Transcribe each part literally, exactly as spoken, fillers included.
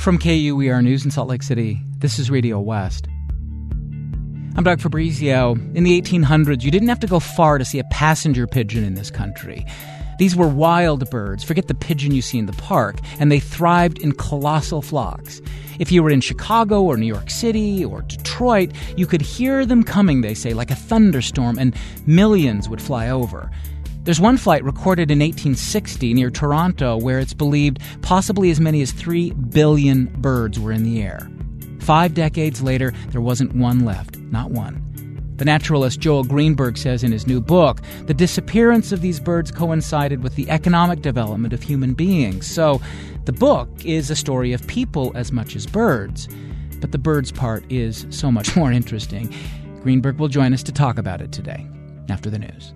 From K U E R News in Salt Lake City, this is Radio West. I'm Doug Fabrizio. In the eighteen hundreds, you didn't have to go far to see a passenger pigeon in this country. These were wild birds, forget the pigeon you see in the park, and they thrived in colossal flocks. If you were in Chicago or New York City or Detroit, you could hear them coming, they say, like a thunderstorm, and millions would fly over. There's one flight recorded in eighteen sixty near Toronto where it's believed possibly as many as three billion birds were in the air. Five decades later, there wasn't one left, not one. The naturalist Joel Greenberg says in his new book, the disappearance of these birds coincided with the economic development of human beings. So the book is a story of people as much as birds. But the birds part is so much more interesting. Greenberg will join us to talk about it today, after the news.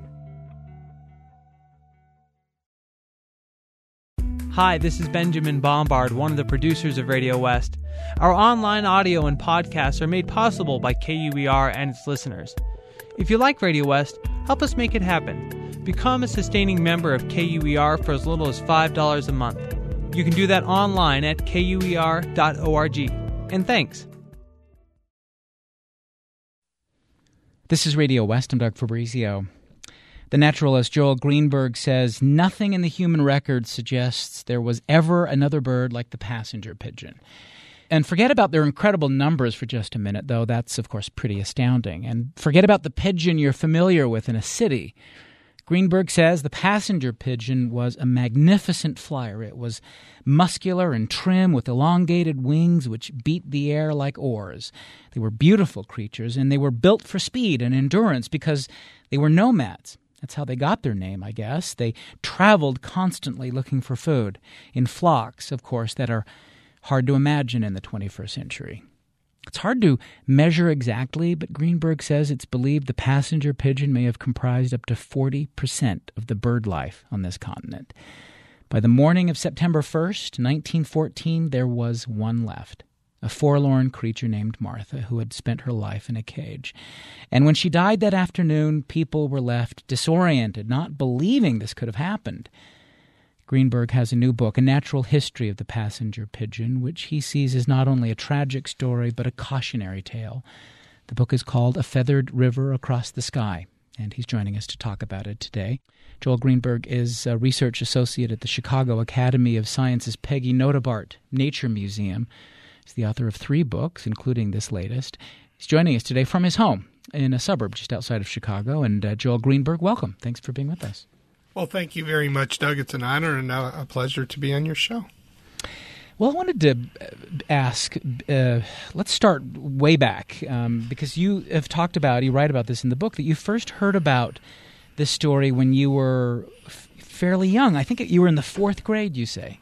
Hi, this is Benjamin Bombard, one of the producers of Radio West. Our online audio and podcasts are made possible by K U E R and its listeners. If you like Radio West, help us make it happen. Become a sustaining member of K U E R for as little as five dollars a month. You can do that online at K U E R dot org. And thanks. This is Radio West. I'm Doug Fabrizio. The naturalist Joel Greenberg says nothing in the human record suggests there was ever another bird like the passenger pigeon. And forget about their incredible numbers for just a minute, though that's, of course, pretty astounding. And forget about the pigeon you're familiar with in a city. Greenberg says the passenger pigeon was a magnificent flyer. It was muscular and trim with elongated wings which beat the air like oars. They were beautiful creatures, and they were built for speed and endurance because they were nomads. That's how they got their name, I guess. They traveled constantly looking for food, in flocks, of course, that are hard to imagine in the twenty-first century. It's hard to measure exactly, but Greenberg says it's believed the passenger pigeon may have comprised up to forty percent of the bird life on this continent. By the morning of September first, nineteen fourteen, there was one left. A forlorn creature named Martha, who had spent her life in a cage. And when she died that afternoon, people were left disoriented, not believing this could have happened. Greenberg has a new book, A Natural History of the Passenger Pigeon, which he sees as not only a tragic story, but a cautionary tale. The book is called A Feathered River Across the Sky, and he's joining us to talk about it today. Joel Greenberg is a research associate at the Chicago Academy of Sciences Peggy Notabart Nature Museum. He's the author of three books, including this latest. He's joining us today from his home in a suburb just outside of Chicago. And uh, Joel Greenberg, welcome. Thanks for being with us. Well, thank you very much, Doug. It's an honor and a pleasure to be on your show. Well, I wanted to ask, uh, let's start way back, um, because you have talked about, you write about this in the book, that you first heard about this story when you were f- fairly young. I think you were in the fourth grade, you say.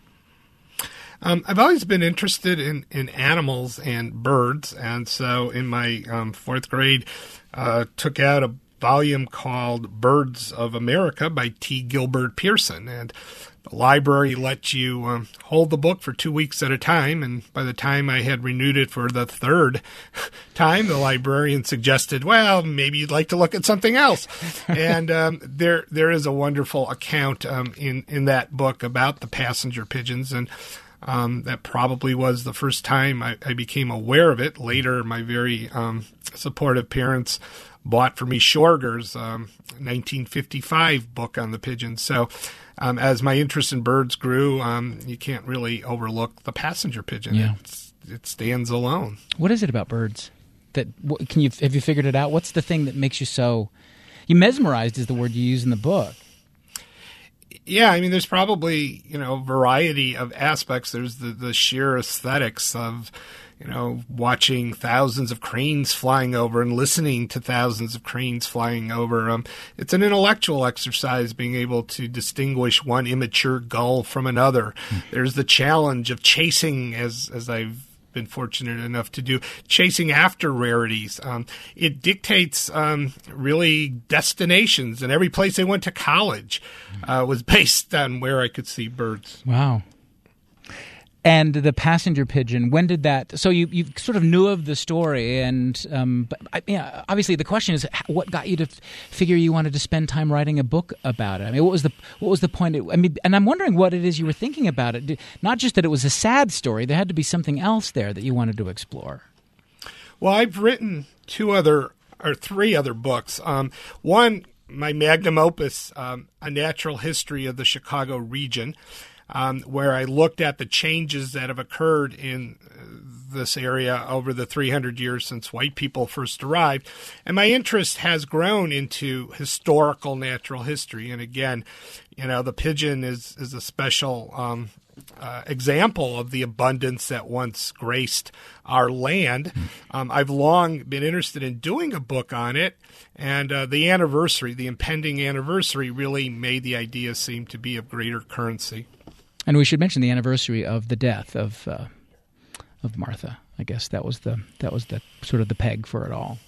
Um, I've always been interested in, in animals and birds, and so in my um, fourth grade, uh, took out a volume called Birds of America by T. Gilbert Pearson, and the library let you um, hold the book for two weeks at a time, and by the time I had renewed it for the third time, the librarian suggested, well, maybe you'd like to look at something else. And um, there there is a wonderful account um, in, in that book about the passenger pigeons, and Um, that probably was the first time I, I became aware of it. Later, my very um, supportive parents bought for me Schorger's um, nineteen fifty-five book on the pigeons. So um, as my interest in birds grew, um, you can't really overlook the passenger pigeon. Yeah. It's, it stands alone. What is it about birds? That what, can you have you figured it out? What's the thing that makes you so... You mesmerized is the word you use in the book. Yeah, I mean, there's probably, you know, variety of aspects. There's the, the sheer aesthetics of, you know, watching thousands of cranes flying over and listening to thousands of cranes flying over. Um, it's an intellectual exercise, being able to distinguish one immature gull from another. Mm. There's the challenge of chasing, as as I've been fortunate enough to do, chasing after rarities. Um, it dictates um, really destinations, and every place I went to college uh, was based on where I could see birds. Wow. And the passenger pigeon, when did that? So you you sort of knew of the story, and um, but I, yeah, obviously the question is, what got you to f- figure you wanted to spend time writing a book about it? I mean, what was the what was the point? I mean, and I'm wondering what it is you were thinking about it. Not just that it was a sad story; there had to be something else there that you wanted to explore. Well, I've written two other or three other books. Um, one, my magnum opus, um, A Natural History of the Chicago Region. Um, where I looked at the changes that have occurred in this area over the three hundred years since white people first arrived. And my interest has grown into historical natural history. And again, you know, the pigeon is, is a special um, uh, example of the abundance that once graced our land. Um, I've long been interested in doing a book on it. And uh, the anniversary, the impending anniversary, really made the idea seem to be of greater currency. And we should mention the anniversary of the death of uh, of Martha. I guess that was the that was the sort of the peg for it all.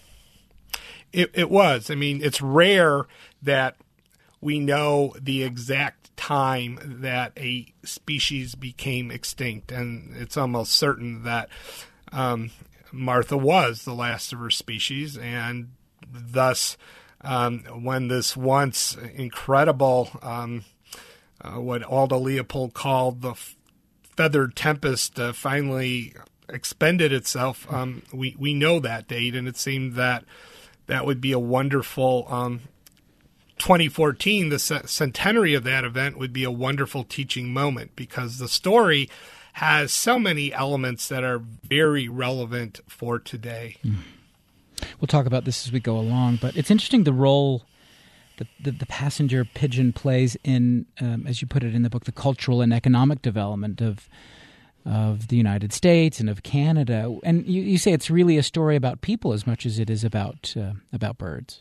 It, it was. I mean, it's rare that we know the exact time that a species became extinct, and it's almost certain that um, Martha was the last of her species, and thus, um, when this once incredible um, Uh, what Aldo Leopold called the f- feathered tempest uh, finally expended itself. Um, we, we know that date, and it seemed that that would be a wonderful um, twenty fourteen, the c- centenary of that event would be a wonderful teaching moment, because the story has so many elements that are very relevant for today. Mm. We'll talk about this as we go along, but it's interesting the role The, the, the passenger pigeon plays in, um, as you put it in the book, the cultural and economic development of of the United States and of Canada. And you, you say it's really a story about people as much as it is about uh, about birds.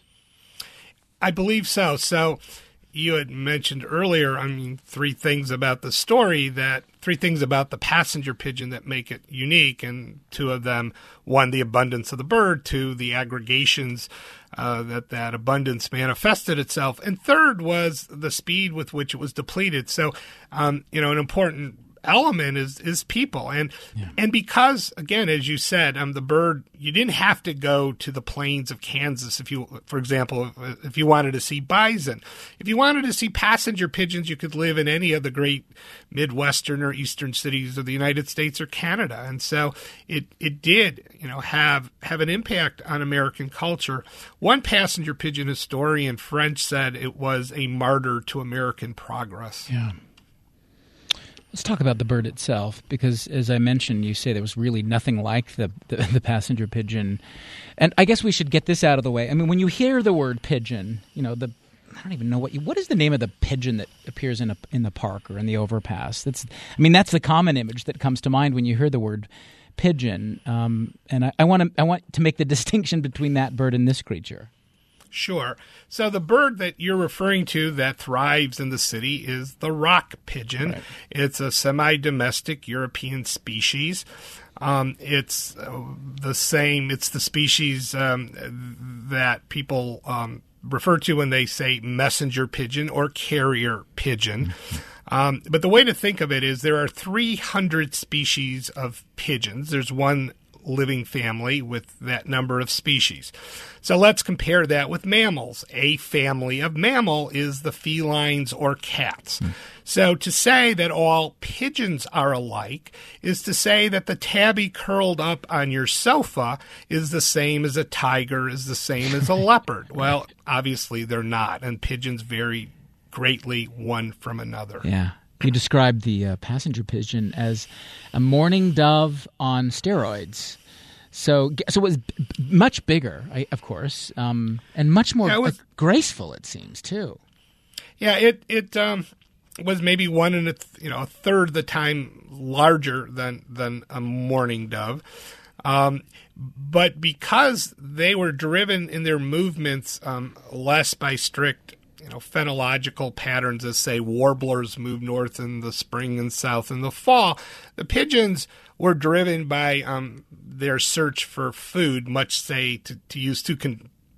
I believe so. So you had mentioned earlier, I mean, three things about the story that three things about the passenger pigeon that make it unique. And two of them, one, the abundance of the bird, two, the aggregations uh, that that abundance manifested itself. And third was the speed with which it was depleted. So, um, you know, an important element is is people, and yeah. and because, again, as you said, um the bird, you didn't have to go to the plains of Kansas if you, for example, if you wanted to see bison. If you wanted to see passenger pigeons, you could live in any of the great Midwestern or Eastern cities of the United States or Canada, and so it it did, you know, have have an impact on American culture. One passenger pigeon historian, French, said it was a martyr to American progress. Yeah. Let's talk about the bird itself, because, as I mentioned, you say there was really nothing like the, the, the passenger pigeon. And I guess we should get this out of the way. I mean, when you hear the word pigeon, you know, the I don't even know what you, what is the name of the pigeon that appears in a in the park or in the overpass? That's I mean, that's the common image that comes to mind when you hear the word pigeon. Um, and I, I want to I want to make the distinction between that bird and this creature. Sure. So the bird that you're referring to that thrives in the city is the rock pigeon. Right. It's a semi-domestic European species. Um, it's uh, the same. It's the species um, that people um, refer to when they say messenger pigeon or carrier pigeon. Mm-hmm. Um, but the way to think of it is there are three hundred species of pigeons. There's one living family with that number of species. So let's compare that with mammals. A family of mammal is the felines or cats. Mm. So to say that all pigeons are alike is to say that the tabby curled up on your sofa is the same as a tiger, is the same as a leopard. Well, obviously they're not, and pigeons vary greatly one from another. Yeah. You described the uh, passenger pigeon as a mourning dove on steroids. So, so it was b- much bigger, I, of course, um, and much more yeah, was, uh, graceful. It seems too. Yeah, it it um, was maybe one and a th- you know a third of the time larger than than a mourning dove, um, but because they were driven in their movements um, less by strict, you know, phenological patterns, as say warblers move north in the spring and south in the fall, the pigeons were driven by um, their search for food, much say to, to use two con-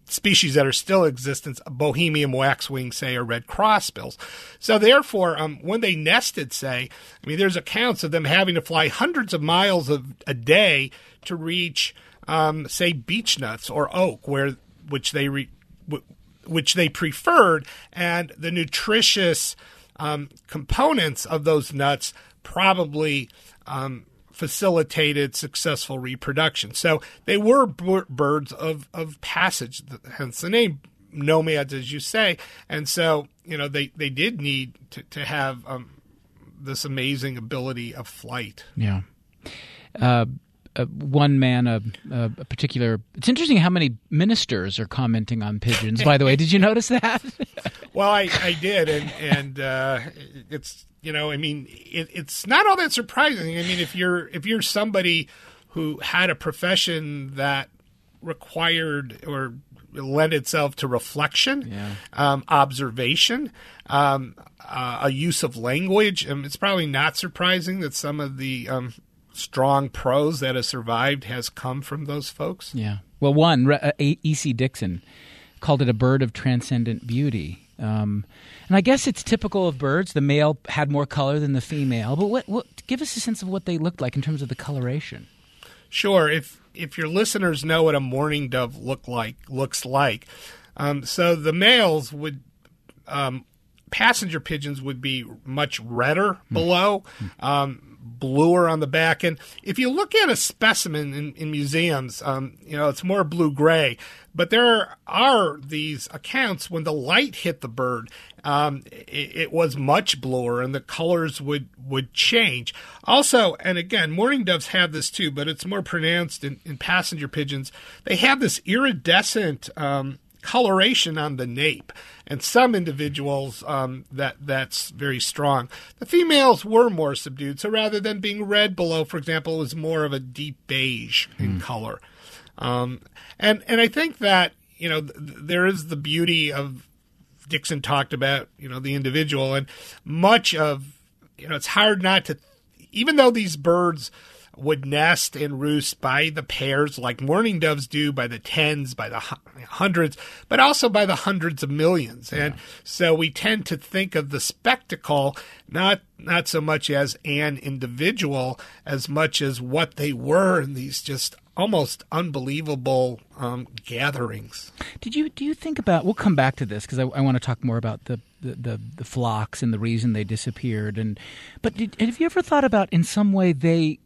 species that are still in existence, Bohemian waxwing, say, or red crossbills. So therefore, um, when they nested, say, I mean, there's accounts of them having to fly hundreds of miles of, a day to reach, um, say, beech nuts or oak, where which they re, which they preferred, and the nutritious um, components of those nuts probably um, facilitated successful reproduction. So they were b- birds of, of passage, hence the name, nomads, as you say. And so, you know, they, they did need to, to have um, this amazing ability of flight. Yeah. Uh, uh, one man, a, a, a particular... It's interesting how many ministers are commenting on pigeons, by the way. Did you notice that? Well, I, I did, and, and uh, it's... You know, I mean, it, it's not all that surprising. I mean, if you're if you're somebody who had a profession that required or lent itself to reflection, yeah. um, observation, um, uh, a use of language, um, it's probably not surprising that some of the um, strong prose that has survived has come from those folks. Yeah. Well, one, uh, E C Dixon called it a bird of transcendent beauty. Um, and I guess it's typical of birds. The male had more color than the female. But what, what, give us a sense of what they looked like in terms of the coloration. Sure. If if your listeners know what a mourning dove look like looks like, um, so the males would, um, passenger pigeons would be much redder below, um, bluer on the back. And if you look at a specimen in, in museums, um, you know, it's more blue-gray. But there are these accounts when the light hit the bird, um, it, it was much bluer and the colors would, would change. Also, and again, mourning doves have this too, but it's more pronounced in, in passenger pigeons. They have this iridescent um, coloration on the nape. And some individuals, um, that that's very strong. The females were more subdued. So rather than being red below, for example, it was more of a deep beige in mm. color. Um, and, and I think that, you know, th- there is the beauty of, Dixon talked about, you know, the individual, and much of, you know, it's hard not to, even though these birds would nest and roost by the pairs like mourning doves do, by the tens, by the hundreds, but also by the hundreds of millions. And yeah. so we tend to think of the spectacle not not so much as an individual as much as what they were in these just almost unbelievable um, gatherings. Did you do you think about? We'll come back to this because I, I want to talk more about the, the, the, the flocks and the reason they disappeared. And but did, have you ever thought about in some way they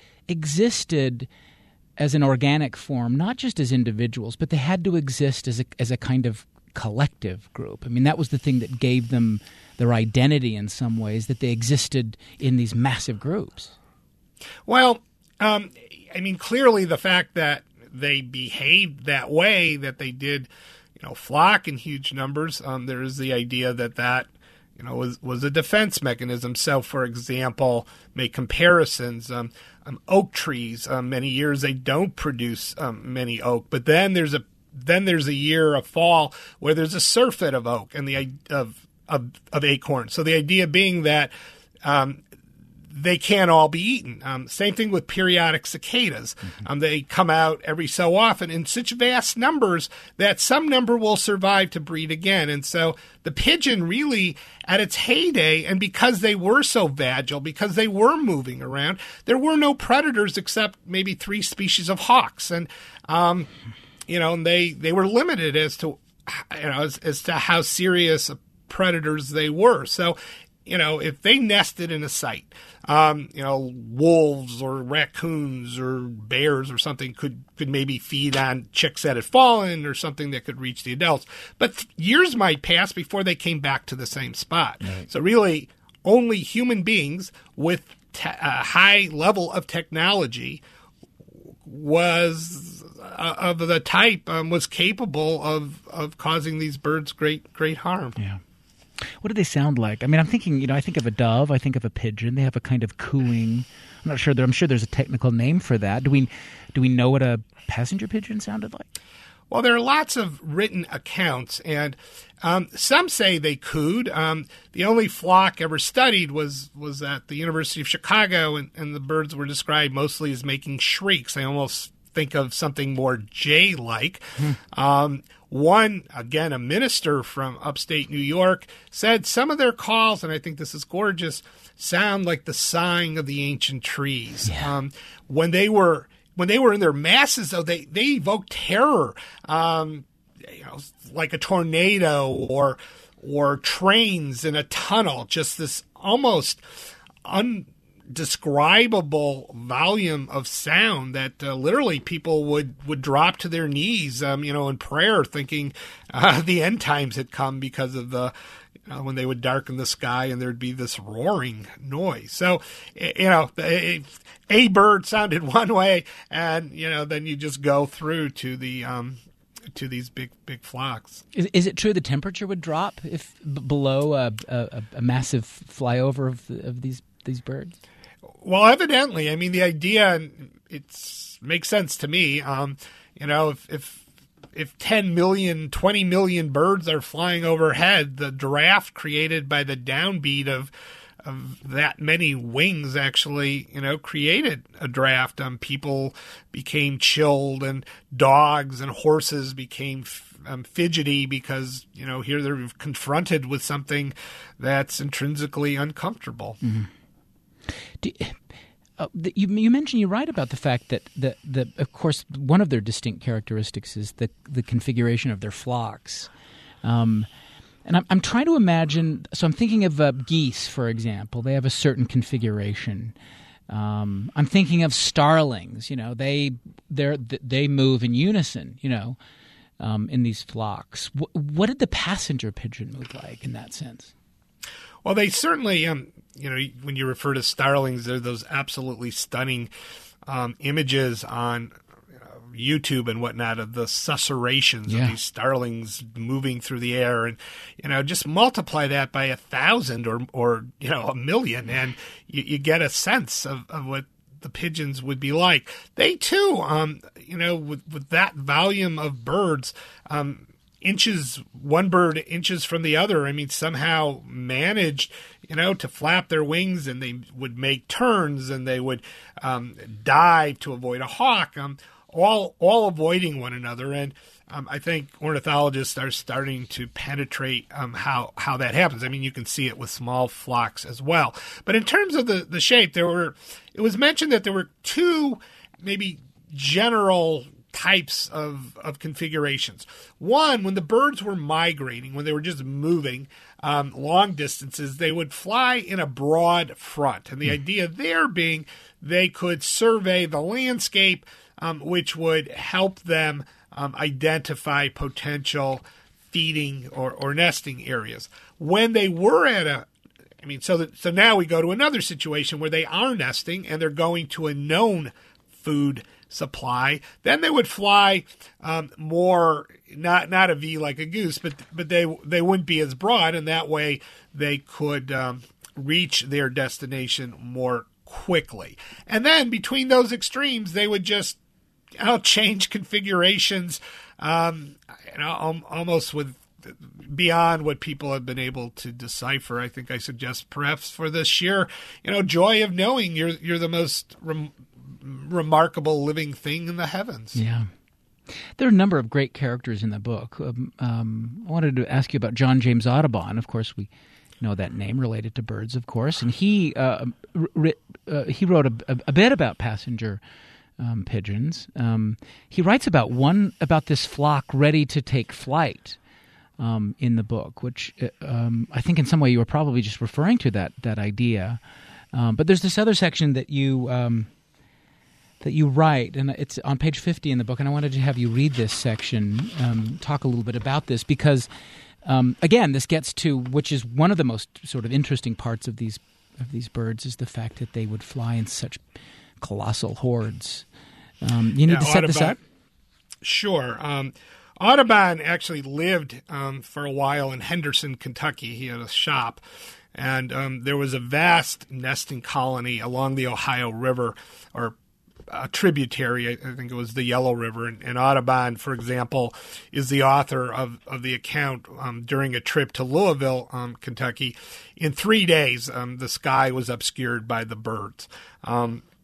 existed as an organic form, not just as individuals, but they had to exist as a as a kind of collective group? I mean, that was the thing that gave them their identity in some ways, that they existed in these massive groups. Well, um, I mean, clearly the fact that they behaved that way, that they did, you know, flock in huge numbers, um, there is the idea that that you know, was, was a defense mechanism. So, for example, make comparisons. Um, um, oak trees, um, many years they don't produce um, many oak, but then there's a then there's a year, a fall, where there's a surfeit of oak and the of of, of acorn. So the idea being that um, they can't all be eaten. Um, same thing with periodic cicadas. Mm-hmm. Um, they come out every so often in such vast numbers that some number will survive to breed again. And so the pigeon really, at its heyday, and because they were so vigile, because they were moving around, there were no predators except maybe three species of hawks. And, um, you know, and they, they were limited as to, you know, as, as to how serious predators they were. So, you know, if they nested in a site, um, you know, wolves or raccoons or bears or something could, could maybe feed on chicks that had fallen or something that could reach the adults. But th- years might pass before they came back to the same spot. Right. So really, only human beings with te- a high level of technology was uh, of the type um, was capable of, of causing these birds great great harm. Yeah. What do they sound like? I mean, I'm thinking, you know, I think of a dove, I think of a pigeon. They have a kind of cooing. I'm not sure. There, I'm sure there's a technical name for that. Do we do we know what a passenger pigeon sounded like? Well, there are lots of written accounts, and um, some say they cooed. Um, the only flock ever studied was was at the University of Chicago, and, and the birds were described mostly as making shrieks. They almost think of something more Jay-like. Hmm. Um, one, again, a minister from upstate New York said some of their calls, and I think this is gorgeous, sound like the sighing of the ancient trees. Yeah. Um, when they were when they were in their masses, though, they, they evoked terror, um, you know, like a tornado or or trains in a tunnel, just this almost undescribable volume of sound that uh, literally people would, would drop to their knees, um, you know, in prayer, thinking uh, the end times had come because of the, you know, when they would darken the sky and there'd be this roaring noise. So, you know, a bird sounded one way, and, you know, then you just go through to the, um, to these big, big flocks. Is, is it true the temperature would drop if b- below a, a, a massive flyover of, the, of these these birds? Well, evidently. I mean, the idea, it makes sense to me. Um, you know, if, if if ten million, twenty million birds are flying overhead, the draft created by the downbeat of of that many wings actually, you know, created a draft. Um, people became chilled, and dogs and horses became um, fidgety because, you know, here they're confronted with something that's intrinsically uncomfortable. Mm-hmm. Do, uh, the, you, you mentioned, you write about the fact that, the, the, of course, one of their distinct characteristics is the, the configuration of their flocks. Um And I'm, I'm trying to imagine, so I'm thinking of uh, geese, for example. They have a certain configuration. Um, I'm thinking of starlings. You know, they they they move in unison, you know, um, in these flocks. W- what did the passenger pigeon move like in that sense? Well, they certainly, um, you know, when you refer to starlings, they're those absolutely stunning um, images on YouTube and whatnot of the susurrations yeah. of these starlings moving through the air, and, you know, just multiply that by a thousand or, or, you know, a million, and you, you get a sense of, of what the pigeons would be like. They too, um, you know, with, with that volume of birds, um, inches, one bird inches from the other, I mean, somehow managed, you know, to flap their wings, and they would make turns, and they would um, dive to avoid a hawk. Um, all all avoiding one another. And um, I think ornithologists are starting to penetrate um, how, how that happens. I mean, you can see it with small flocks as well. But in terms of the, the shape, there were it was mentioned that there were two maybe general types of, of configurations. One, when the birds were migrating, when they were just moving um, long distances, they would fly in a broad front. And the mm. idea there being they could survey the landscape, Um, which would help them um, identify potential feeding or, or nesting areas. When they were at a, I mean, so that, so now we go to another situation where they are nesting and they're going to a known food supply. Then they would fly um, more, not not a V like a goose, but but they they wouldn't be as broad, and that way they could um, reach their destination more quickly. And then between those extremes, they would just, you know, change configurations, um, you know, almost with beyond what people have been able to decipher. I think I suggest perhaps for the sheer, you know, joy of knowing you're you're the most rem- remarkable living thing in the heavens. Yeah. There are a number of great characters in the book. Um, um, I wanted to ask you about John James Audubon. Of course, we know that name, related to birds, of course. And he uh, r- uh, he wrote a, a, a bit about passenger um, pigeons. Um, he writes about one about this flock ready to take flight um, in the book, which um, I think in some way you were probably just referring to that that idea. Um, but there's this other section that you um, that you write, and it's on page fifty in the book, and I wanted to have you read this section, um, talk a little bit about this, because Um, again, this gets to, which is one of the most sort of interesting parts of these of these birds, is the fact that they would fly in such colossal hordes. Um, you need yeah, to set Audubon, this up? Sure. Um, Audubon actually lived um, for a while in Henderson, Kentucky. He had a shop, and um, there was a vast nesting colony along the Ohio River, or a tributary, I think it was the Yellow River, and, and Audubon, for example, is the author of, of the account um, during a trip to Louisville, um, Kentucky. In three days, um, the sky was obscured by the birds. Um,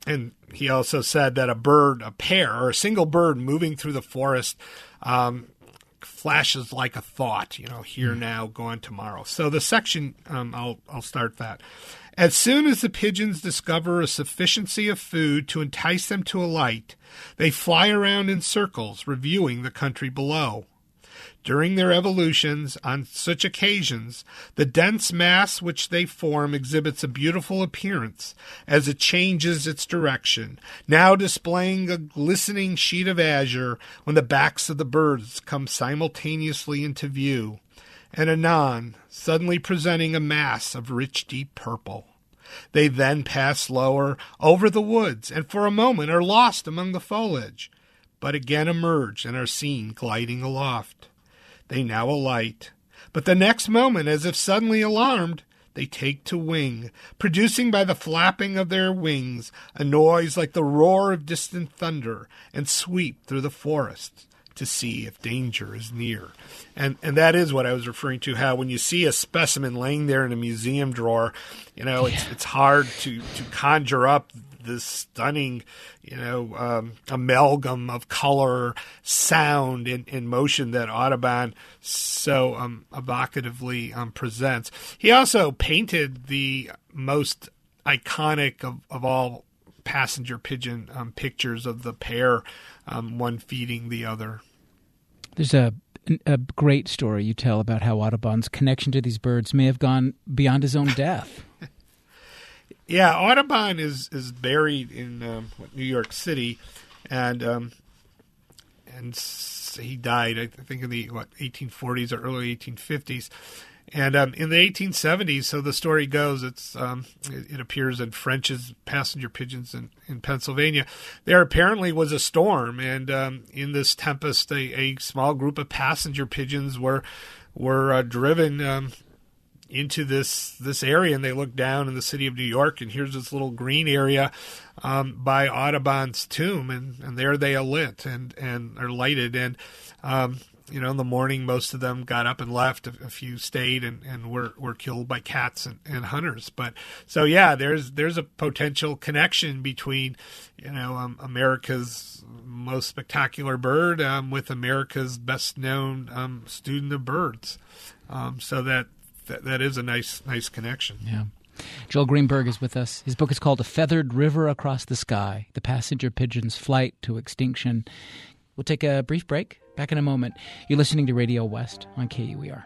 and he also said that a bird, a pair, or a single bird moving through the forest um, flashes like a thought, you know, here now, gone tomorrow. So the section, um, I'll, I'll start that. As soon as the pigeons discover a sufficiency of food to entice them to alight, they fly around in circles, reviewing the country below. During their evolutions, on such occasions, the dense mass which they form exhibits a beautiful appearance as it changes its direction, now displaying a glistening sheet of azure when the backs of the birds come simultaneously into view, and anon suddenly presenting a mass of rich deep purple. They then pass lower over the woods, and for a moment are lost among the foliage, but again emerge and are seen gliding aloft. They now alight, but the next moment, as if suddenly alarmed, they take to wing, producing by the flapping of their wings a noise like the roar of distant thunder, and sweep through the forest to see if danger is near. And and that is what I was referring to, how when you see a specimen laying there in a museum drawer, you know, it's it's hard to, to conjure up this stunning, you know, um, amalgam of color, sound, and, and motion that Audubon so um, evocatively um, presents. He also painted the most iconic of, of all passenger pigeon um, pictures of the pair, um, one feeding the other. There's a a great story you tell about how Audubon's connection to these birds may have gone beyond his own death. Yeah, Audubon is, is buried in um, New York City, and um, and he died, I think, in the what eighteen forties or early eighteen fifties. And um, in the eighteen seventies, so the story goes, it's um, it, it appears in French's Passenger Pigeons in, in Pennsylvania. There apparently was a storm, and um, in this tempest, a, a small group of passenger pigeons were were uh, driven um, into this this area, and they look down in the city of New York, and here's this little green area um, by Audubon's tomb, and, and there they are lit and, and are lighted. And, um, you know, in the morning, most of them got up and left. A, a few stayed and, and were, were killed by cats and, and hunters. But so, yeah, there's there's a potential connection between, you know, um, America's most spectacular bird um, with America's best known um, student of birds. Um, so that That, that is a nice nice connection. Yeah. Joel Greenberg is with us. His book is called A Feathered River Across the Sky, The Passenger Pigeon's Flight to Extinction. We'll take a brief break. Back in a moment. You're listening to Radio West on K U E R.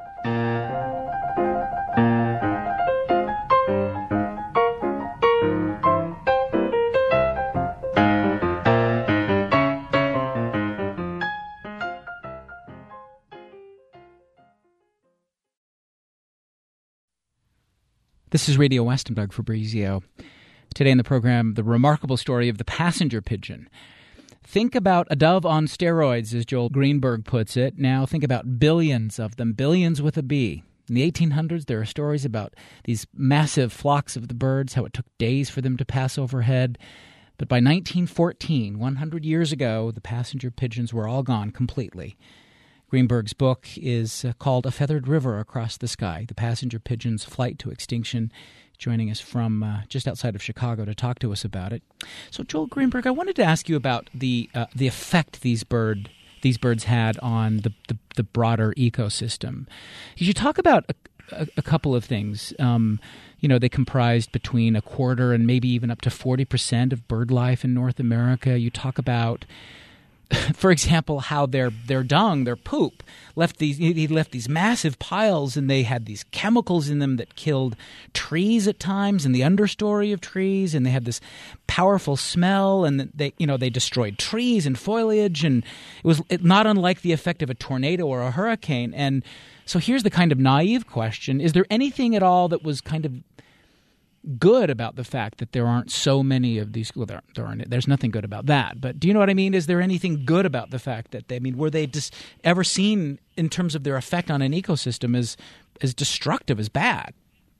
This is Radio West. I'm Doug Fabrizio. Today in the program, the remarkable story of the passenger pigeon. Think about a dove on steroids, as Joel Greenberg puts it. Now think about billions of them, billions with a B. In the eighteen hundreds, there are stories about these massive flocks of the birds, how it took days for them to pass overhead. But by nineteen fourteen, one hundred years ago, the passenger pigeons were all gone completely. Greenberg's book is called A Feathered River Across the Sky, The Passenger Pigeon's Flight to Extinction. Joining us from uh, just outside of Chicago to talk to us about it. So, Joel Greenberg, I wanted to ask you about the uh, the effect these bird these birds had on the, the, the broader ecosystem. Could you talk about a, a, a couple of things? Um, you know, they comprised between a quarter and maybe even up to forty percent of bird life in North America. You talk about, for example, how their their dung, their poop, left these he left these massive piles, and they had these chemicals in them that killed trees at times in the understory of trees, and they had this powerful smell, and they you know they destroyed trees and foliage, and it was not unlike the effect of a tornado or a hurricane. And so here's the kind of naive question: is there anything at all that was kind of good about the fact that there aren't so many of these? Well, there, there aren't. There's nothing good about that. But do you know what I mean? Is there anything good about the fact that they? I mean, were they just ever seen in terms of their effect on an ecosystem as as destructive, as bad?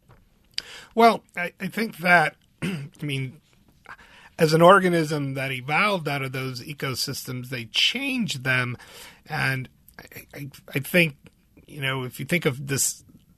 Well, I, I think that I mean, as an organism that evolved out of those ecosystems, they changed them, and I, I, I think you know if you think of this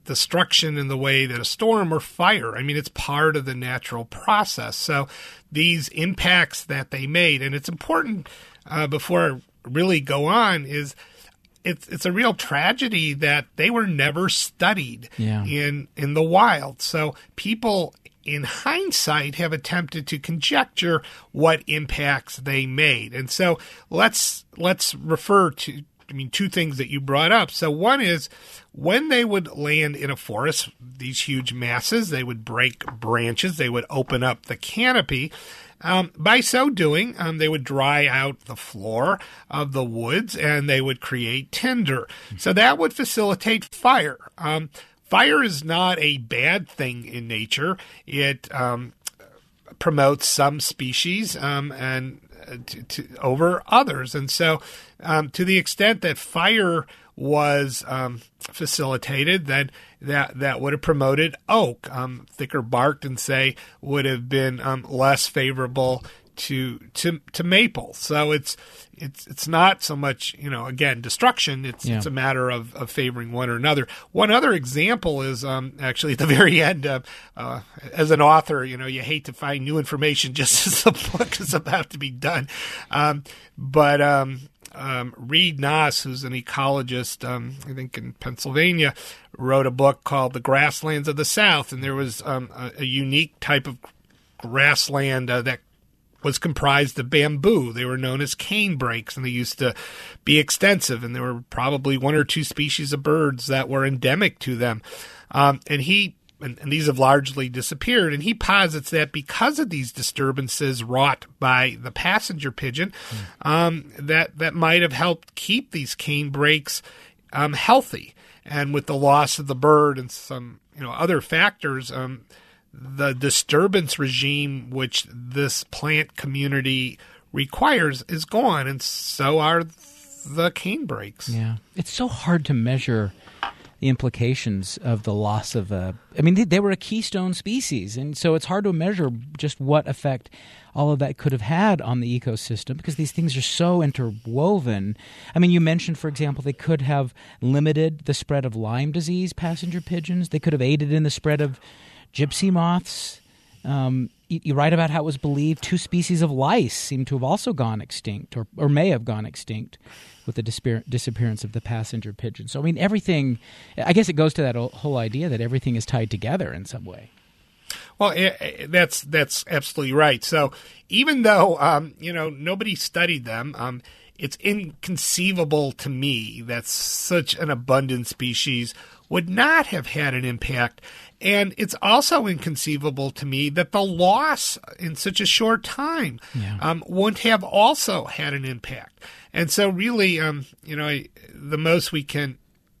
destruction in the way that a storm or fire. I mean, it's part of the natural process. So these impacts that they made, and it's important uh, before I really go on, is it's it's a real tragedy that they were never studied yeah. in in the wild. So people, in hindsight, have attempted to conjecture what impacts they made. And so let's let's refer to, I mean, two things that you brought up. So one is when they would land in a forest, these huge masses, they would break branches, they would open up the canopy. Um, by so doing, um, they would dry out the floor of the woods and they would create tinder. So that would facilitate fire. Um, fire is not a bad thing in nature. It um, promotes some species um, and uh, to, to, over others. And so um, to the extent that fire was um, facilitated, then that that would have promoted oak. Um, thicker barked and say would have been um, less favorable to to to maple. So it's it's it's not so much, you know, again, destruction. It's yeah. it's a matter of, of favoring one or another. One other example is um, actually at the very end. Uh, uh, as an author, you know, you hate to find new information just as the book is about to be done, um, but. Um, Um, Reed Noss, who's an ecologist, um, I think in Pennsylvania, wrote a book called The Grasslands of the South, and there was um, a, a unique type of grassland uh, that was comprised of bamboo. They were known as cane brakes, and they used to be extensive, and there were probably one or two species of birds that were endemic to them. Um, and he And, and these have largely disappeared. And he posits that because of these disturbances wrought by the passenger pigeon, mm. um, that that might have helped keep these cane brakes um, healthy. And with the loss of the bird and some you know other factors, um, the disturbance regime which this plant community requires is gone, and so are the cane brakes. Yeah, it's so hard to measure the implications of the loss of a – I mean, they, they were a keystone species, and so it's hard to measure just what effect all of that could have had on the ecosystem because these things are so interwoven. I mean, you mentioned, for example, they could have limited the spread of Lyme disease, passenger pigeons. They could have aided in the spread of gypsy moths. Um, you, you write about how it was believed two species of lice seem to have also gone extinct or, or may have gone extinct with the disappear- disappearance of the passenger pigeon. So, I mean, everything – I guess it goes to that whole idea that everything is tied together in some way. Well, that's that's absolutely right. So even though, um, you know, nobody studied them, um, it's inconceivable to me that such an abundant species would not have had an impact. And it's also inconceivable to me that the loss in such a short time yeah. um, wouldn't have also had an impact. And so really, um, you know, the most we can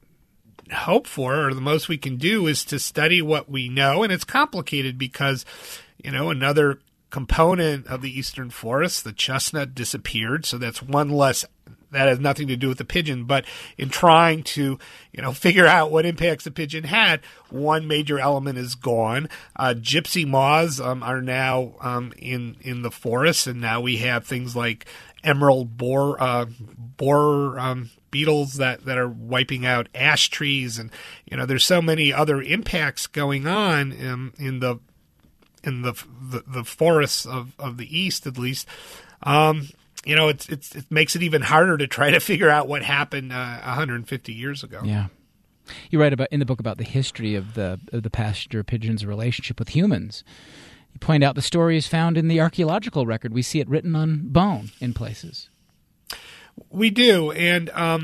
hope for or the most we can do is to study what we know. And it's complicated because, you know, another component of the eastern forest, the chestnut, disappeared. So that's one less. That has nothing to do with the pigeon, but in trying to, you know, figure out what impacts the pigeon had, one major element is gone. Uh, gypsy moths um, are now um, in in the forest, and now we have things like emerald borer uh, borer um, beetles that, that are wiping out ash trees, and you know, there's so many other impacts going on in, in the in the the, the forests of, of the east, at least. Um, You know, it's, it's it makes it even harder to try to figure out what happened uh, one hundred fifty years ago. Yeah, you write about in the book about the history of the of the passenger pigeon's relationship with humans. You point out the story is found in the archaeological record. We see it written on bone in places. We do, and um,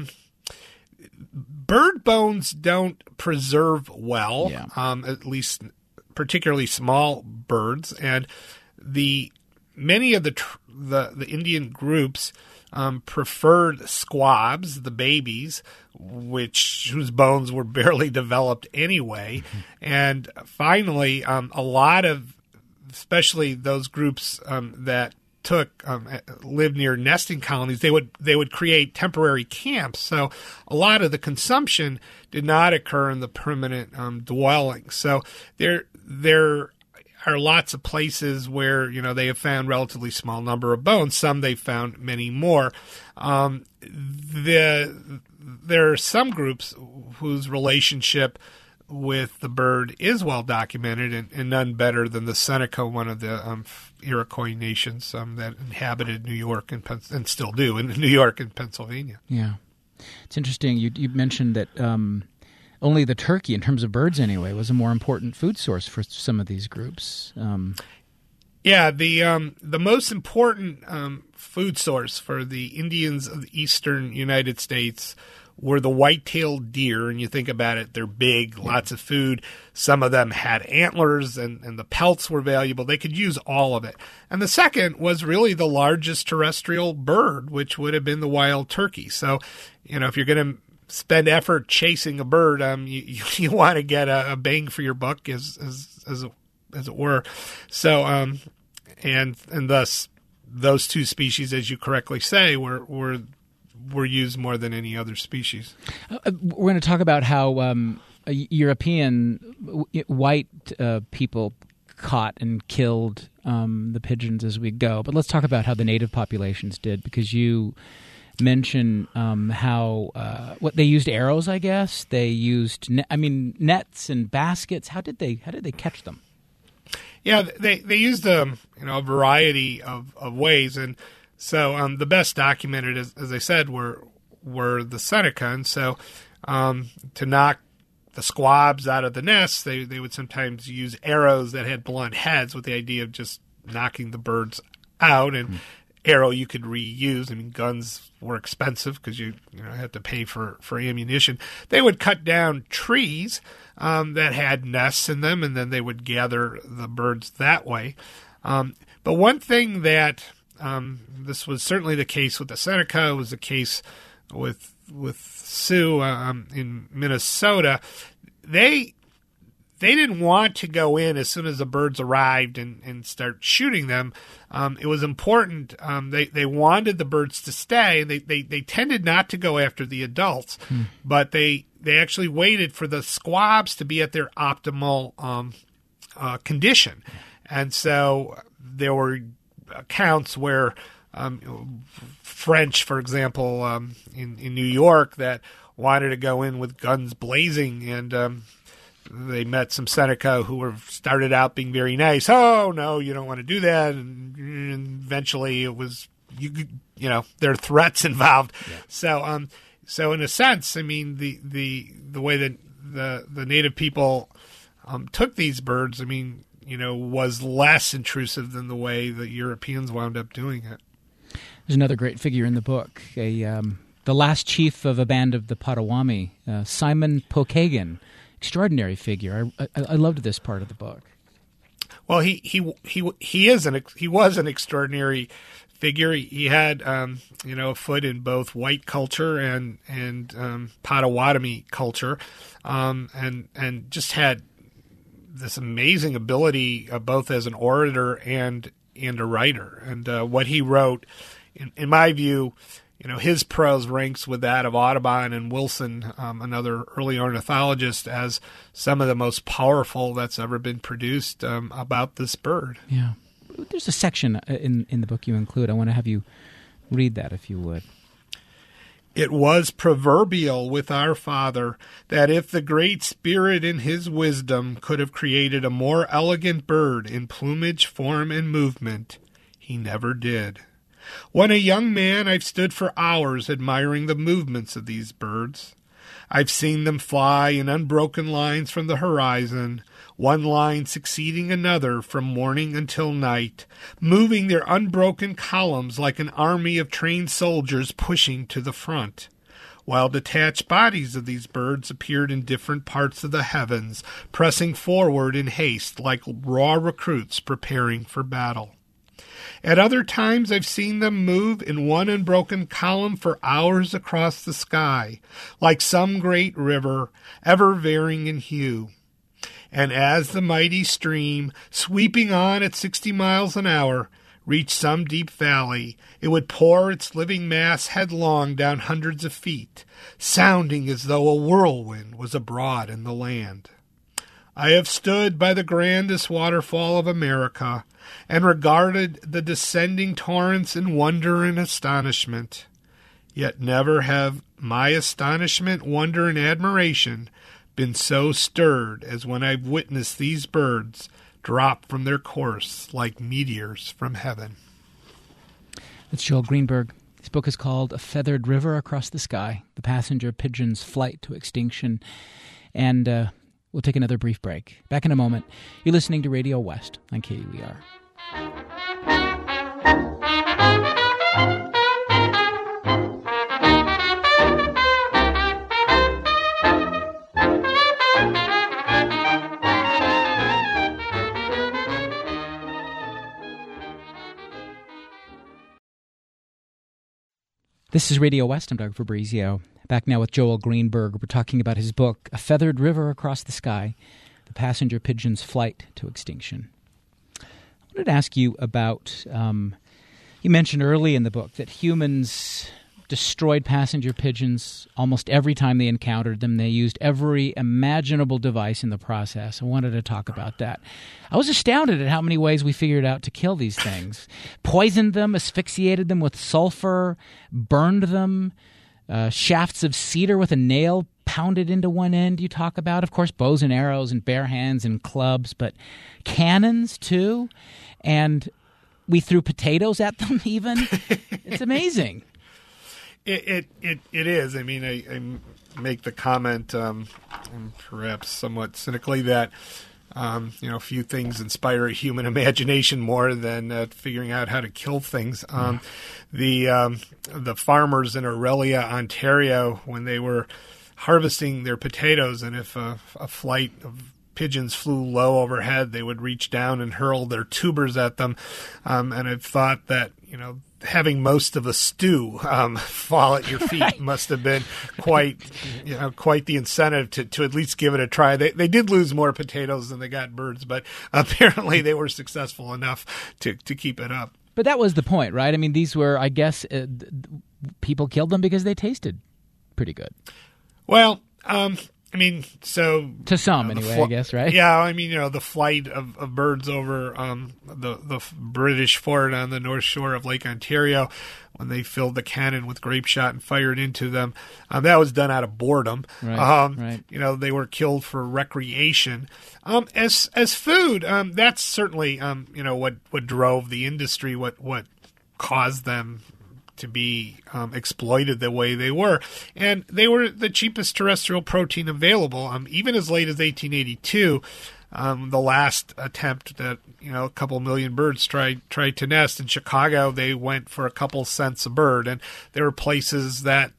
bird bones don't preserve well. Yeah. Um, at least, particularly small birds, and the many of the tr- the, the Indian groups um, preferred squabs, the babies, which whose bones were barely developed anyway. Mm-hmm. And finally, um, a lot of, especially those groups um, that took um, lived near nesting colonies, they would they would create temporary camps. So a lot of the consumption did not occur in the permanent um, dwellings. So there there. are lots of places where, you know, they have found relatively small number of bones. Some they've found many more. Um, the there are some groups whose relationship with the bird is well documented, and, and none better than the Seneca, one of the um, Iroquois nations um, that inhabited New York and, and still do in New York and Pennsylvania. Yeah. It's interesting. You, you mentioned that um, only the turkey, in terms of birds anyway, was a more important food source for some of these groups. Um, yeah, the um, the most important um, food source for the Indians of the eastern United States were the white-tailed deer, and you think about it, they're big, lots of food. Some of them had antlers, and, and the pelts were valuable. They could use all of it. And the second was really the largest terrestrial bird, which would have been the wild turkey. So, you know, if you're going to spend effort chasing a bird, um, you, you, you want to get a, a bang for your buck, as as as, as it were. So, um, and and thus those two species, as you correctly say, were were were used more than any other species. Uh, we're going to talk about how um, European w- white uh, people caught and killed um, the pigeons as we go. But let's talk about how the native populations did, because you mention um, how uh, what they used arrows. I guess they used. Ne- I mean, nets and baskets. How did they? How did they catch them? Yeah, they they used um, you know a variety of, of ways, and so um, the best documented, as, as I said, were were the Seneca. And so um, to knock the squabs out of the nests, they they would sometimes use arrows that had blunt heads, with the idea of just knocking the birds out. And mm. arrow you could reuse. I mean, guns were expensive because you you know had to pay for, for ammunition. They would cut down trees um, that had nests in them, and then they would gather the birds that way. Um, but one thing that um, this was certainly the case with the Seneca, was the case with with Sioux um, in Minnesota. They They didn't want to go in as soon as the birds arrived and, and start shooting them. Um, it was important. Um, they, they wanted the birds to stay. They, they, they tended not to go after the adults, hmm. but they, they actually waited for the squabs to be at their optimal um, uh, condition. And so there were accounts where um, French, for example, um, in, in New York, that wanted to go in with guns blazing, and um, they met some Seneca who were started out being very nice. Oh, no, you don't want to do that. And, and eventually it was, you you know, there are threats involved. Yeah. So, um, so in a sense, I mean, the the, the way that the, the native people um, took these birds, I mean, you know, was less intrusive than the way the Europeans wound up doing it. There's another great figure in the book, a um, the last chief of a band of the Potawatomi, uh, Simon Pokagon. Extraordinary figure. I, I I loved this part of the book. Well, he he he he is an he was an extraordinary figure. He, he had um, you know a foot in both white culture and and um, Potawatomi culture, um, and and just had this amazing ability uh, both as an orator and and a writer. And uh, what he wrote, in, in my view, you know, his prose ranks with that of Audubon and Wilson, um, another early ornithologist, as some of the most powerful that's ever been produced um, about this bird. Yeah. There's a section in, in the book you include. I want to have you read that, if you would. It was proverbial with our father that if the Great Spirit in his wisdom could have created a more elegant bird in plumage, form, and movement, he never did. When a young man, I've stood for hours admiring the movements of these birds. I've seen them fly in unbroken lines from the horizon, one line succeeding another from morning until night, moving their unbroken columns like an army of trained soldiers pushing to the front, while detached bodies of these birds appeared in different parts of the heavens, pressing forward in haste like raw recruits preparing for battle. At other times I've seen them move in one unbroken column for hours across the sky, like some great river, ever varying in hue. And as the mighty stream, sweeping on at sixty miles an hour, reached some deep valley, it would pour its living mass headlong down hundreds of feet, sounding as though a whirlwind was abroad in the land. I have stood by the grandest waterfall of America, and regarded the descending torrents in wonder and astonishment. Yet never have my astonishment, wonder, and admiration been so stirred as when I've witnessed these birds drop from their course like meteors from heaven. That's Joel Greenberg. His book is called A Feathered River Across the Sky, The Passenger Pigeon's Flight to Extinction. And uh, we'll take another brief break. Back in a moment. You're listening to Radio West on K U E R. This is Radio West. I'm Doug Fabrizio. Back now with Joel Greenberg. We're talking about his book, A Feathered River Across the Sky, The Passenger Pigeon's Flight to Extinction. I wanted to ask you about, um, you mentioned early in the book that humans destroyed passenger pigeons almost every time they encountered them. They used every imaginable device in the process. I wanted to talk about that. I was astounded at how many ways we figured out to kill these things. Poisoned them, asphyxiated them with sulfur, burned them, uh, shafts of cedar with a nail pounded into one end you talk about. Of course, bows and arrows and bare hands and clubs, but cannons too. And we threw potatoes at them even. It's amazing. It, it it it is. I mean, I, I make the comment, um, and perhaps somewhat cynically, that um, you know, few things inspire a human imagination more than uh, figuring out how to kill things. Um, the um, the farmers in Aurelia, Ontario, when they were harvesting their potatoes, and if a, a flight of pigeons flew low overhead, they would reach down and hurl their tubers at them. Um, and I've thought that, you know, having most of a stew um, fall at your feet right. must have been quite, you know, quite the incentive to, to at least give it a try. They they did lose more potatoes than they got birds, but apparently they were successful enough to, to keep it up. But that was the point, right? I mean, these were, I guess, uh, people killed them because they tasted pretty good. Well, um, I mean, so to some you know, anyway, fl- I guess, right? Yeah, I mean, you know, the flight of, of birds over um, the the British fort on the north shore of Lake Ontario, when they filled the cannon with grape shot and fired into them, um, that was done out of boredom. Right, um, right. You know, they were killed for recreation. Um, as as food, um, that's certainly um, you know what, what drove the industry, what what caused them to be um, exploited the way they were. And they were the cheapest terrestrial protein available. Um, even as late as eighteen eighty-two, um, the last attempt that, you know, a couple million birds tried tried to nest in Chicago, they went for a couple cents a bird. And there were places that,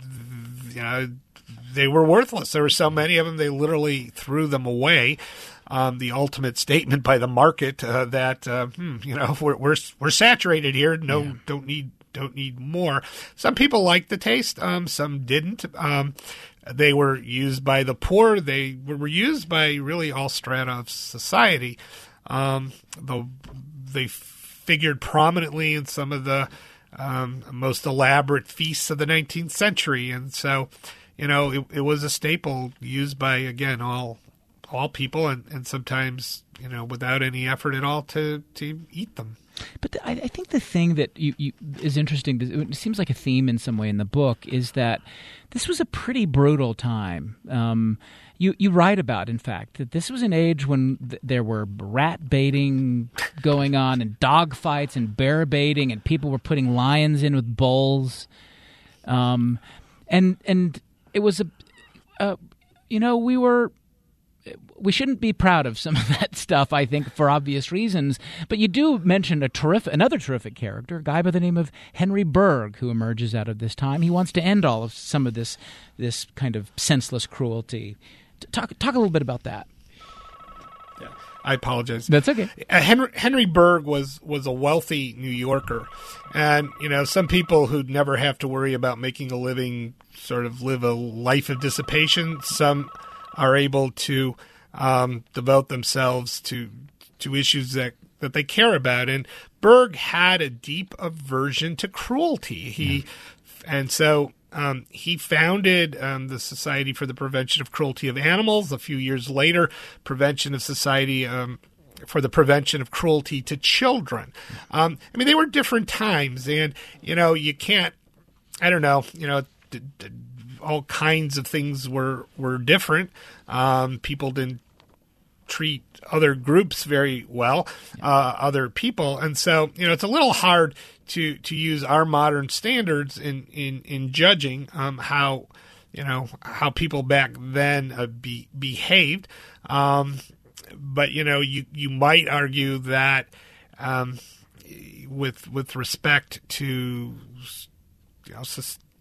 you know, they were worthless. There were so many of them, they literally threw them away. Um, the ultimate statement by the market uh, that, uh, hmm, you know, we're, we're, we're saturated here. No, yeah. don't need don't need more. Some people liked the taste. Um, some didn't. Um, they were used by the poor. They were used by really all strata of society. Um, the, they figured prominently in some of the um, most elaborate feasts of the nineteenth century. And so, you know, it, it was a staple used by, again, all all people, and, and sometimes, you know, without any effort at all to, to eat them. But the, I, I think the thing that you, you, is interesting, it seems like a theme in some way in the book, is that this was a pretty brutal time. Um, you, you write about, in fact, that this was an age when th- there were rat baiting going on and dog fights and bear baiting, and people were putting lions in with bulls. Um, and and it was a, uh, you know, we were... We shouldn't be proud of some of that stuff, I think, for obvious reasons. But you do mention a terrific, another terrific character, a guy by the name of Henry Bergh, who emerges out of this time. He wants to end all of some of this, this kind of senseless cruelty. Talk, talk a little bit about that. Yeah, I apologize. That's okay. Uh, Henry, Henry Bergh was was a wealthy New Yorker, and you know, some people who'd never have to worry about making a living sort of live a life of dissipation. Some are able to um, devote themselves to to issues that, that they care about. And Bergh had a deep aversion to cruelty. He yeah. and so um, he founded um, the Society for the Prevention of Cruelty of Animals. A few years later, Prevention of Society um, for the Prevention of Cruelty to Children. Um, I mean, they were different times, and you know, you can't. I don't know. You know. D- d- all kinds of things were were different. Um, people didn't treat other groups very well, uh, other people, and so you know it's a little hard to to use our modern standards in in in judging um, how you know how people back then uh, be, behaved. Um, but you know you you might argue that um, with with respect to you know,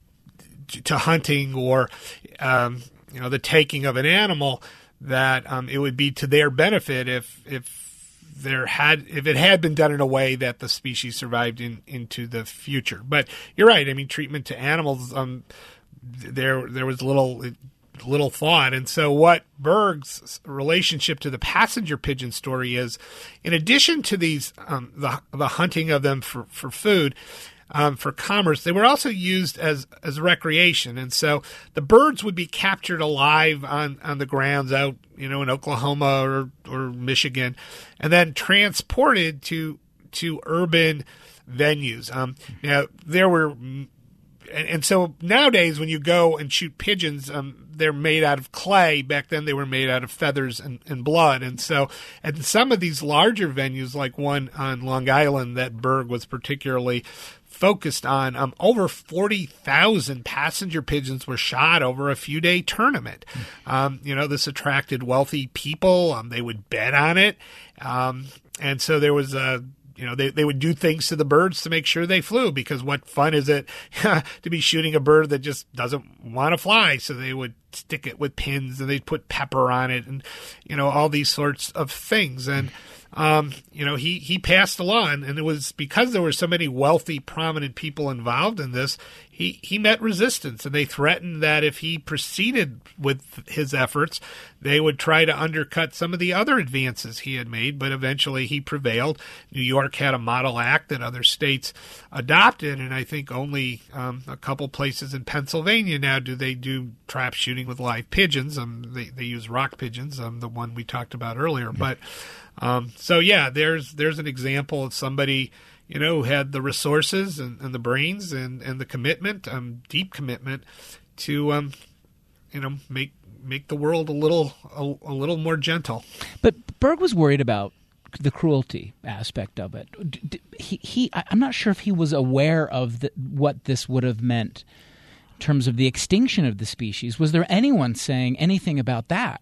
to hunting or um, you know the taking of an animal, that um, it would be to their benefit if if there had if it had been done in a way that the species survived in, into the future. But you're right. I mean, treatment to animals, um, there there was little little thought. And so what Berg's relationship to the passenger pigeon story is, in addition to these um, the the hunting of them for, for food. Um, for commerce, they were also used as as recreation, and so the birds would be captured alive on, on the grounds out, you know, in Oklahoma or, or Michigan, and then transported to to urban venues. Um, you know, there were, and, and so nowadays when you go and shoot pigeons, um, they're made out of clay. Back then they were made out of feathers and, and blood, and so at some of these larger venues, like one on Long Island that Berg was particularly focused on, um, over forty thousand passenger pigeons were shot over a few day tournament. Um, you know, this attracted wealthy people. Um, they would bet on it. Um, and so there was a, you know, they, they would do things to the birds to make sure they flew, because what fun is it to be shooting a bird that just doesn't want to fly? So they would stick it with pins and they'd put pepper on it and, you know, all these sorts of things. And, Um, you know, he, he passed along, and it was because there were so many wealthy, prominent people involved in this, he, he met resistance, and they threatened that if he proceeded with his efforts, they would try to undercut some of the other advances he had made, but eventually he prevailed. New York had a model act that other states adopted, and I think only um, a couple places in Pennsylvania now do they do trap shooting with live pigeons. Um, they, they use rock pigeons, um, the one we talked about earlier, but Um, so yeah, there's there's an example of somebody, you know, who had the resources and, and the brains and, and the commitment, um, deep commitment to, um, you know, make make the world a little a, a little more gentle. But Berg was worried about the cruelty aspect of it. He he, I'm not sure if he was aware of the, what this would have meant in terms of the extinction of the species. Was there anyone saying anything about that?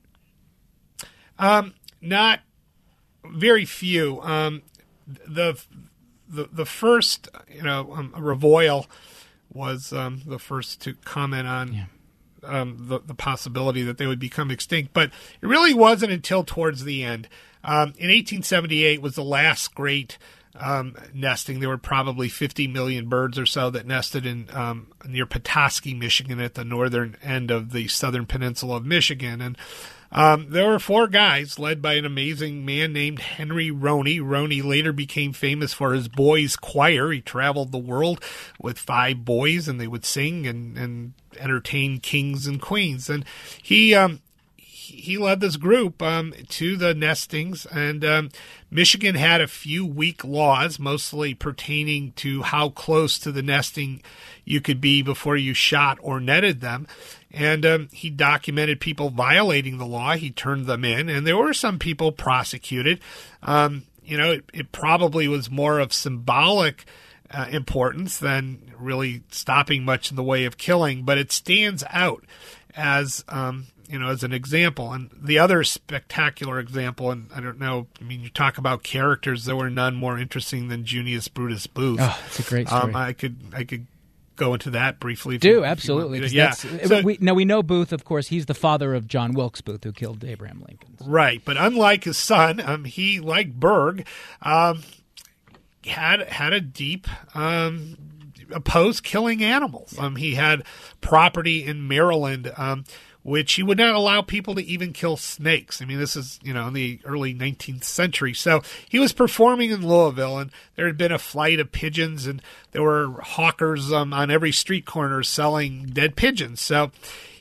Um, not. Very few. Um, the, the the first, you know, um, Revoil was um, the first to comment on yeah. um, the, the possibility that they would become extinct. But it really wasn't until towards the end. Um, in eighteen seventy-eight was the last great um, nesting. There were probably fifty million birds or so that nested in um, near Petoskey, Michigan, at the northern end of the southern peninsula of Michigan. And Um, there were four guys led by an amazing man named Henry Roney. Roney later became famous for his boys' choir. He traveled the world with five boys, and they would sing and, and entertain kings and queens. And he um, he led this group um, to the nestings. And um, Michigan had a few weak laws, mostly pertaining to how close to the nesting you could be before you shot or netted them. And um, he documented people violating the law. He turned them in, and there were some people prosecuted. Um, you know, it, it probably was more of symbolic uh, importance than really stopping much in the way of killing, but it stands out as, um, you know, as an example. And the other spectacular example, and I don't know, I mean, you talk about characters, there were none more interesting than Junius Brutus Booth. Oh, that's a great story. Um, I could, I could. go into that briefly. Do, absolutely. Yeah. So, we, now, we know Booth, of course, he's the father of John Wilkes Booth, who killed Abraham Lincoln. So. Right. But unlike his son, um, he, like Berg, um, had had a deep um, opposed killing animals. Yeah. Um, he had property in Maryland, um, which he would not allow people to even kill snakes. I mean, this is, you know, in the early nineteenth century. So he was performing in Louisville, and there had been a flight of pigeons, and there were hawkers um, on every street corner selling dead pigeons. So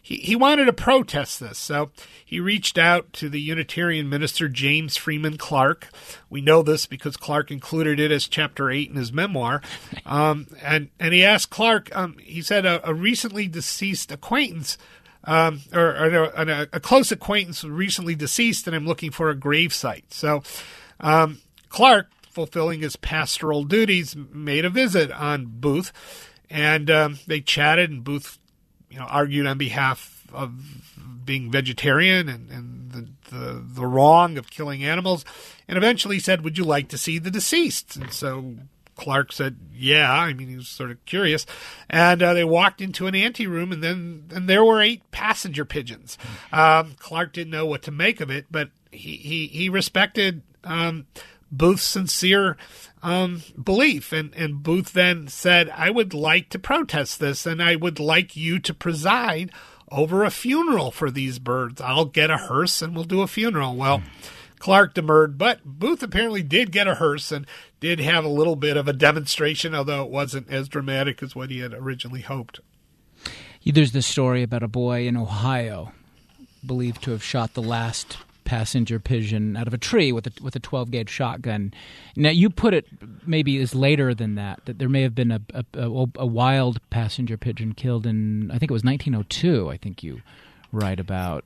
he, he wanted to protest this. So he reached out to the Unitarian minister, James Freeman Clarke. We know this because Clarke included it as chapter eight in his memoir. Um, and, and he asked Clarke, um, he said, a, a recently deceased acquaintance, um, or, or a, a close acquaintance was recently deceased, and I'm looking for a grave site. So um, Clarke, fulfilling his pastoral duties, made a visit on Booth, and um, they chatted, and Booth, you know, argued on behalf of being vegetarian and, and the, the the wrong of killing animals, and eventually said, "Would you like to see the deceased?" And so Clarke said, "Yeah." I mean, he was sort of curious, and uh, they walked into an anteroom, and then and there were eight passenger pigeons. Um, Clarke didn't know what to make of it, but he he, he respected Um, Booth's sincere um, belief. And, and Booth then said, "I would like to protest this, and I would like you to preside over a funeral for these birds. I'll get a hearse and we'll do a funeral." Well, Clarke demurred, but Booth apparently did get a hearse and did have a little bit of a demonstration, although it wasn't as dramatic as what he had originally hoped. There's this story about a boy in Ohio believed to have shot the last passenger pigeon out of a tree with a with a twelve gauge shotgun. Now you put it maybe as later than that, that there may have been a a, a a wild passenger pigeon killed in, I think it was nineteen oh two. I think you write about.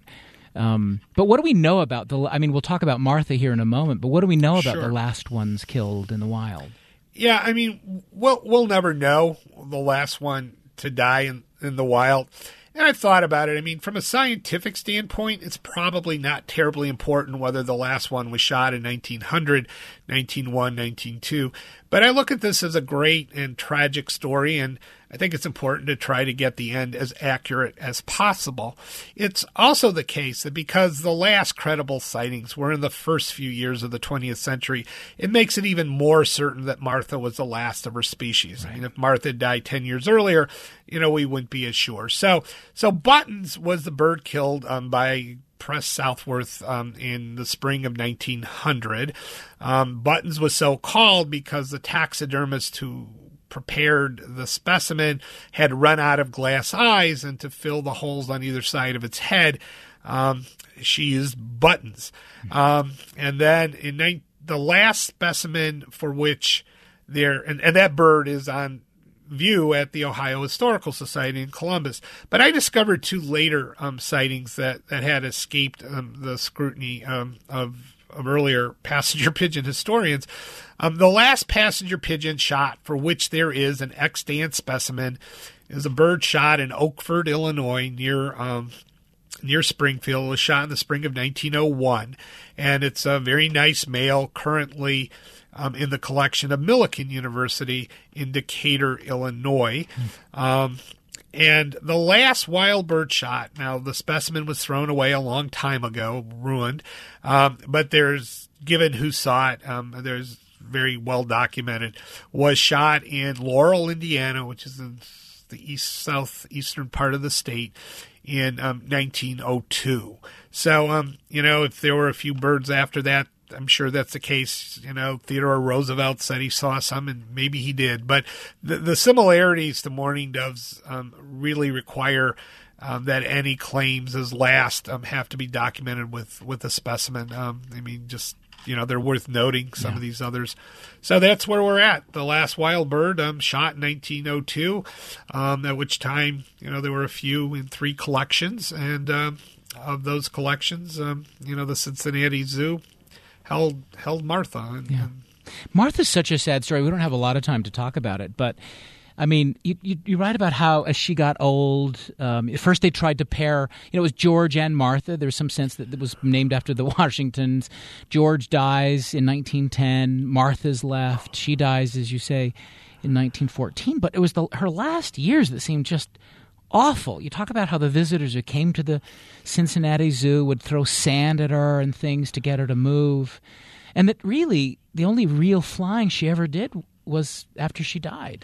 Um, but what do we know about the? I mean, we'll talk about Martha here in a moment. But what do we know about Sure. the last ones killed in the wild? Yeah, I mean, we'll we'll never know the last one to die in in the wild. And I've thought about it. I mean, from a scientific standpoint, it's probably not terribly important whether the last one was shot in nineteen hundred, nineteen oh one, nineteen oh two. But I look at this as a great and tragic story, and I think it's important to try to get the end as accurate as possible. It's also the case that because the last credible sightings were in the first few years of the twentieth century, it makes it even more certain that Martha was the last of her species. Right. I mean, if Martha died ten years earlier, you know, we wouldn't be as sure. So, so Buttons was the bird killed um, by Press Southworth um, in the spring of nineteen hundred. Um, Buttons was so called because the taxidermist who prepared the specimen had run out of glass eyes, and to fill the holes on either side of its head, um, she used buttons. Um, and then in ni- the last specimen for which there, and, and that bird is on view at the Ohio Historical Society in Columbus. But I discovered two later um, sightings that, that had escaped um, the scrutiny um, of, of earlier passenger pigeon historians. Um, the last passenger pigeon shot for which there is an extant specimen is a bird shot in Oakford, Illinois, near um, near Springfield. It was shot in the spring of nineteen oh one, and it's a very nice male, currently Um, in the collection of Millikan University in Decatur, Illinois. Um, and the last wild bird shot, now the specimen was thrown away a long time ago, ruined, um, but there's, given who saw it, um, there's very well documented, was shot in Laurel, Indiana, which is in the east southeastern part of the state, in um, nineteen oh two. So, um, you know, if there were a few birds after that, I'm sure that's the case. You know, Theodore Roosevelt said he saw some, and maybe he did. But the, the similarities to mourning doves um, really require um, that any claims as last um, have to be documented with, with a specimen. Um, I mean, just, you know, they're worth noting, some yeah. of these others. So that's where we're at. The last wild bird um, shot in nineteen oh two, um, at which time, you know, there were a few in three collections. And um, of those collections, um, you know, the Cincinnati Zoo held held Martha. And, yeah. and Martha's such a sad story. We don't have a lot of time to talk about it, but I mean, you, you, you write about how as she got old, um, at first they tried to pair, you know, it was George and Martha. There was some sense that it was named after the Washingtons. George dies in nineteen ten. Martha's left. She dies, as you say, in nineteen fourteen. But it was the, her last years that seemed just awful. You talk about how the visitors who came to the Cincinnati Zoo would throw sand at her and things to get her to move. And that really, the only real flying she ever did was after she died.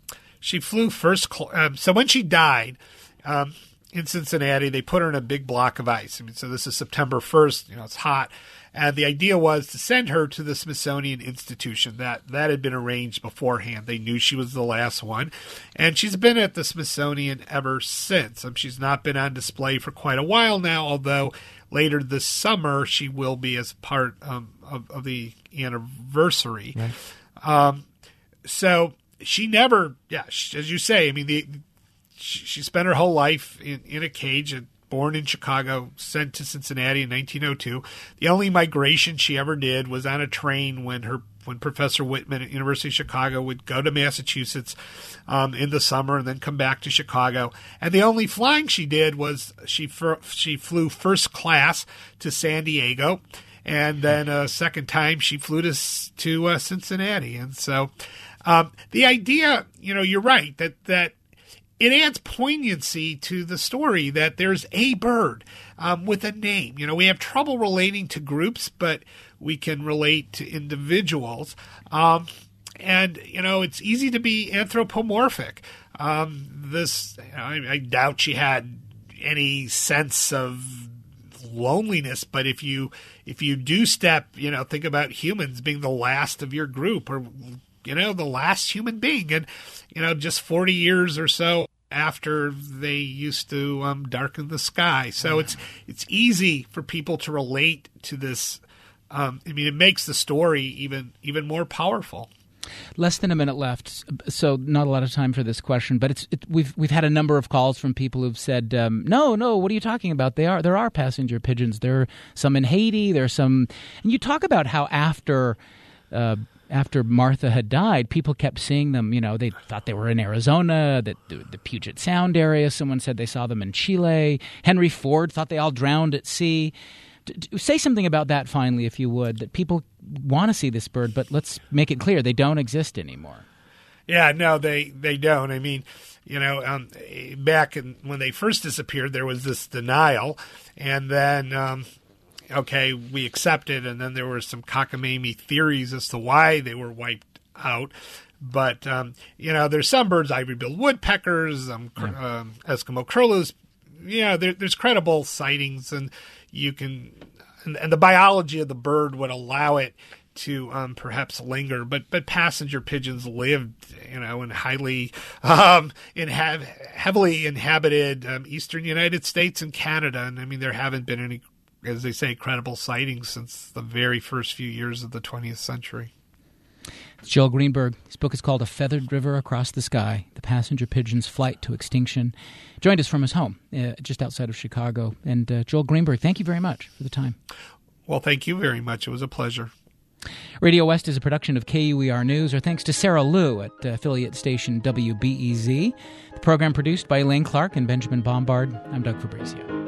She flew first. Cl- um, so when she died um, in Cincinnati, they put her in a big block of ice. I mean, so this is September first. You know, it's hot. And the idea was to send her to the Smithsonian Institution. That that had been arranged beforehand. They knew she was the last one. And she's been at the Smithsonian ever since. Um, she's not been on display for quite a while now, although later this summer she will be as part um, of, of the anniversary. Right. Um, so she never, yeah, as you say, I mean, the, she, she spent her whole life in, in a cage and born in Chicago, sent to Cincinnati in nineteen oh two. The only migration she ever did was on a train when her when Professor Whitman at University of Chicago would go to Massachusetts um, in the summer and then come back to Chicago. And the only flying she did was she she flew first class to San Diego, and then a second time she flew to to uh, Cincinnati. And so um, the idea, you know, you're right that that. It adds poignancy to the story that there's a bird um, with a name. You know, we have trouble relating to groups, but we can relate to individuals. Um, and, you know, it's easy to be anthropomorphic. Um, this, you know, I, I doubt she had any sense of loneliness, but if you if you do step, you know, think about humans being the last of your group, or you know, the last human being. And, you know, just forty years or so after they used to um, darken the sky. So it's it's easy for people to relate to this. Um, I mean, it makes the story even even more powerful. Less than a minute left, so not a lot of time for this question. But it's it, we've we've had a number of calls from people who've said, um, "No, no, what are you talking about? They are there are passenger pigeons. There are some in Haiti. There are some." And you talk about how after. Uh, After Martha had died, people kept seeing them. You know, they thought they were in Arizona, that the, the Puget Sound area. Someone said they saw them in Chile. Henry Ford thought they all drowned at sea. D- d- say something about that finally, if you would, that people want to see this bird, but let's make it clear they don't exist anymore. Yeah, no, they, they don't. I mean, you know, um, back in, when they first disappeared, there was this denial, and then... Um, okay, we accepted, and then there were some cockamamie theories as to why they were wiped out. But, um, you know, there's some birds, ivory-billed woodpeckers, um, yeah. um, Eskimo curlews. Yeah, there, there's credible sightings, and you can, and, and the biology of the bird would allow it to um, perhaps linger. But but passenger pigeons lived, you know, in highly, um, in have, heavily inhabited um, eastern United States and Canada, and I mean, there haven't been any, as they say, credible sightings since the very first few years of the twentieth century. It's Joel Greenberg. His book is called A Feathered River Across the Sky, The Passenger Pigeon's Flight to Extinction. Joined us from his home uh, just outside of Chicago. And uh, Joel Greenberg, thank you very much for the time. Well, thank you very much. It was a pleasure. Radio West is a production of K U E R News. Our thanks to Sarah Liu at uh, affiliate station W B E Z. The program produced by Elaine Clark and Benjamin Bombard. I'm Doug Fabrizio.